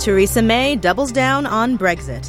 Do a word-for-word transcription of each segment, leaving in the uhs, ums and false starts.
Theresa May doubles down on Brexit.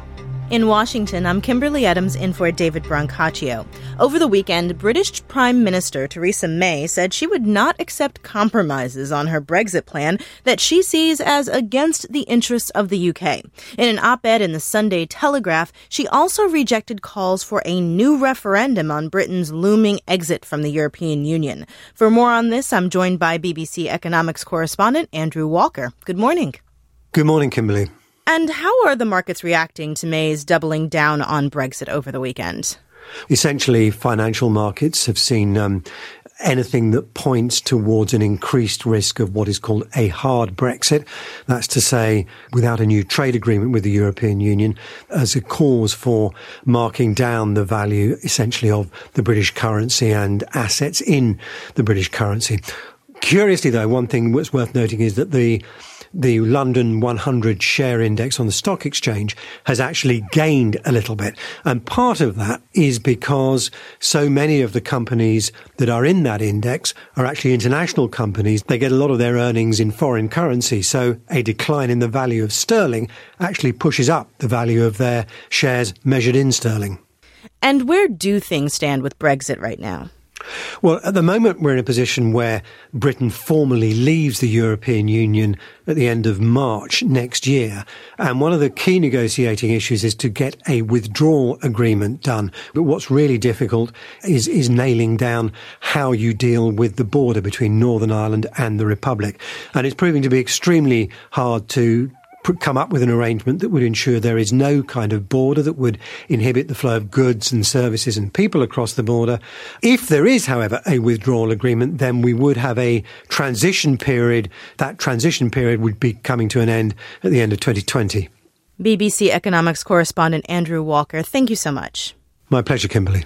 In Washington, I'm Kimberly Adams in for David Brancaccio. Over the weekend, British Prime Minister Theresa May said she would not accept compromises on her Brexit plan that she sees as against the interests of the U K. In an op-ed in the Sunday Telegraph, she also rejected calls for a new referendum on Britain's looming exit from the European Union. For more on this, I'm joined by B B C economics correspondent Andrew Walker. Good morning. Good morning, Kimberly. And how are the markets reacting to May's doubling down on Brexit over the weekend? Essentially, financial markets have seen um, anything that points towards an increased risk of what is called a hard Brexit. That's to say, without a new trade agreement with the European Union, as a cause for marking down the value, essentially, of the British currency and assets in the British currency. Curiously, though, one thing that's worth noting is that the The London one hundred share index on the stock exchange has actually gained a little bit. And part of that is because so many of the companies that are in that index are actually international companies. They get a lot of their earnings in foreign currency. So a decline in the value of sterling actually pushes up the value of their shares measured in sterling. And where do things stand with Brexit right now? Well, at the moment, we're in a position where Britain formally leaves the European Union at the end of March next year. And one of the key negotiating issues is to get a withdrawal agreement done. But what's really difficult is, is nailing down how you deal with the border between Northern Ireland and the Republic. And it's proving to be extremely hard to come up with an arrangement that would ensure there is no kind of border that would inhibit the flow of goods and services and people across the border. If there is, however, a withdrawal agreement, then we would have a transition period. That transition period would be coming to an end at the end of twenty twenty. B B C economics correspondent Andrew Walker, thank you so much. My pleasure, Kimberly.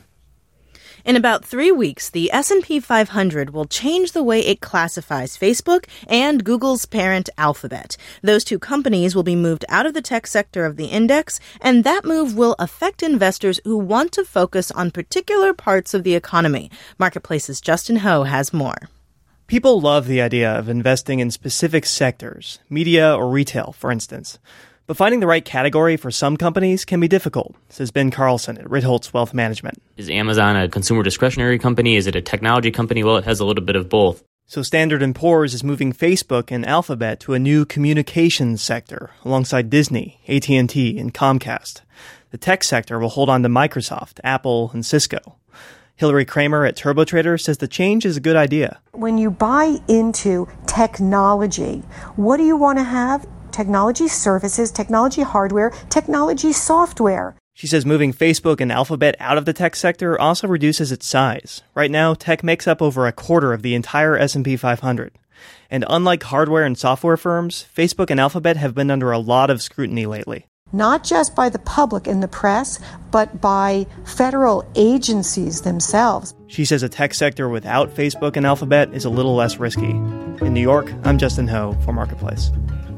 In about three weeks, the S and P five hundred will change the way it classifies Facebook and Google's parent Alphabet. Those two companies will be moved out of the tech sector of the index, and that move will affect investors who want to focus on particular parts of the economy. Marketplace's Justin Ho has more. People love the idea of investing in specific sectors, media or retail, for instance. But finding the right category for some companies can be difficult, says Ben Carlson at Ritholtz Wealth Management. Is Amazon a consumer discretionary company? Is it a technology company? Well, it has a little bit of both. So Standard and Poor's is moving Facebook and Alphabet to a new communications sector alongside Disney, A T and T, and Comcast. The tech sector will hold on to Microsoft, Apple, and Cisco. Hillary Kramer at TurboTrader says the change is a good idea. When you buy into technology, what do you want to have? Technology services, technology hardware, technology software. She says moving Facebook and Alphabet out of the tech sector also reduces its size. Right now, tech makes up over a quarter of the entire S and P five hundred. And unlike hardware and software firms, Facebook and Alphabet have been under a lot of scrutiny lately. Not just by the public and the press, but by federal agencies themselves. She says a tech sector without Facebook and Alphabet is a little less risky. In New York, I'm Justin Ho for Marketplace.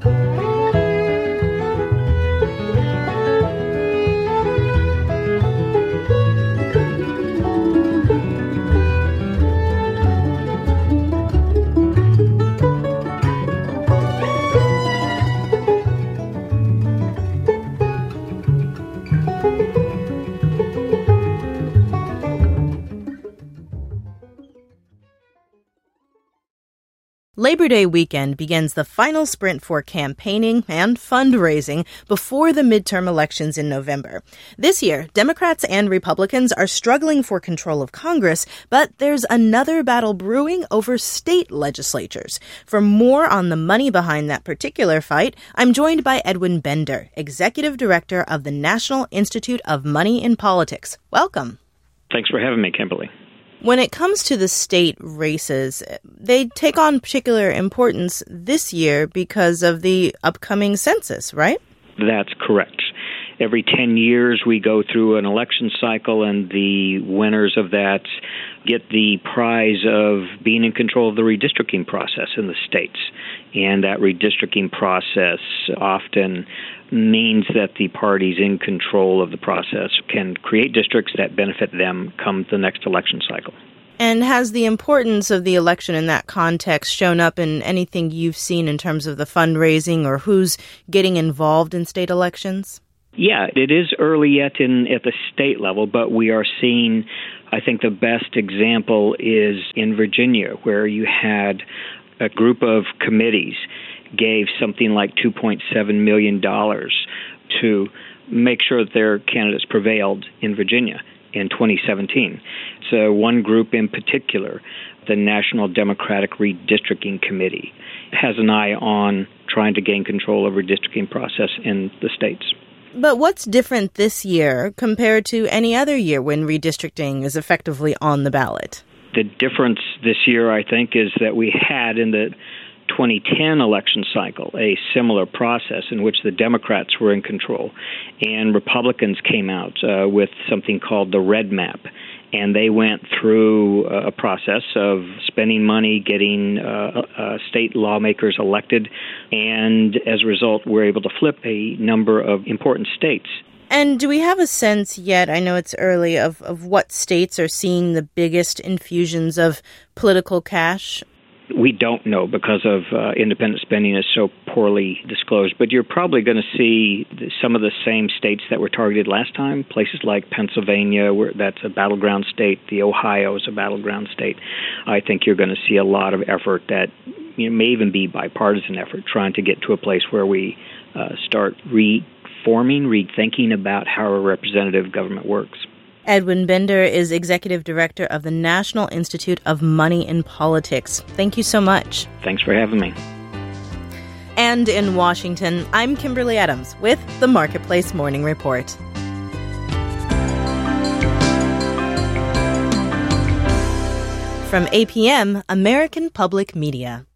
Labor Day weekend begins the final sprint for campaigning and fundraising before the midterm elections in November. This year, Democrats and Republicans are struggling for control of Congress, but there's another battle brewing over state legislatures. For more on the money behind that particular fight, I'm joined by Edwin Bender, Executive Director of the National Institute of Money in Politics. Welcome. Thanks for having me, Kimberly. When it comes to the state races, they take on particular importance this year because of the upcoming census, right? That's correct. Every ten years we go through an election cycle, and the winners of that get the prize of being in control of the redistricting process in the states. And that redistricting process often means that the parties in control of the process can create districts that benefit them come the next election cycle. And has the importance of the election in that context shown up in anything you've seen in terms of the fundraising or who's getting involved in state elections? Yeah, it is early yet in at the state level, but we are seeing, I think the best example is in Virginia, where you had a group of committees gave something like two point seven million dollars to make sure that their candidates prevailed in Virginia in twenty seventeen. So one group in particular, the National Democratic Redistricting Committee, has an eye on trying to gain control over the redistricting process in the states. But what's different this year compared to any other year when redistricting is effectively on the ballot? The difference this year, I think, is that we had in the twenty ten election cycle a similar process in which the Democrats were in control, and Republicans came out uh, with something called the Red Map. And they went through a process of spending money, getting uh, uh, state lawmakers elected, and as a result, we're able to flip a number of important states. And do we have a sense yet, I know it's early, of, of what states are seeing the biggest infusions of political cash? We don't know because of uh, independent spending is so poorly disclosed, but you're probably going to see some of the same states that were targeted last time, places like Pennsylvania, where that's a battleground state, the Ohio is a battleground state. I think you're going to see a lot of effort that you know, may even be bipartisan effort, trying to get to a place where we uh, start reforming, rethinking about how our representative government works. Edwin Bender is Executive Director of the National Institute of Money in Politics. Thank you so much. Thanks for having me. And in Washington, I'm Kimberly Adams with the Marketplace Morning Report. From A P M, American Public Media.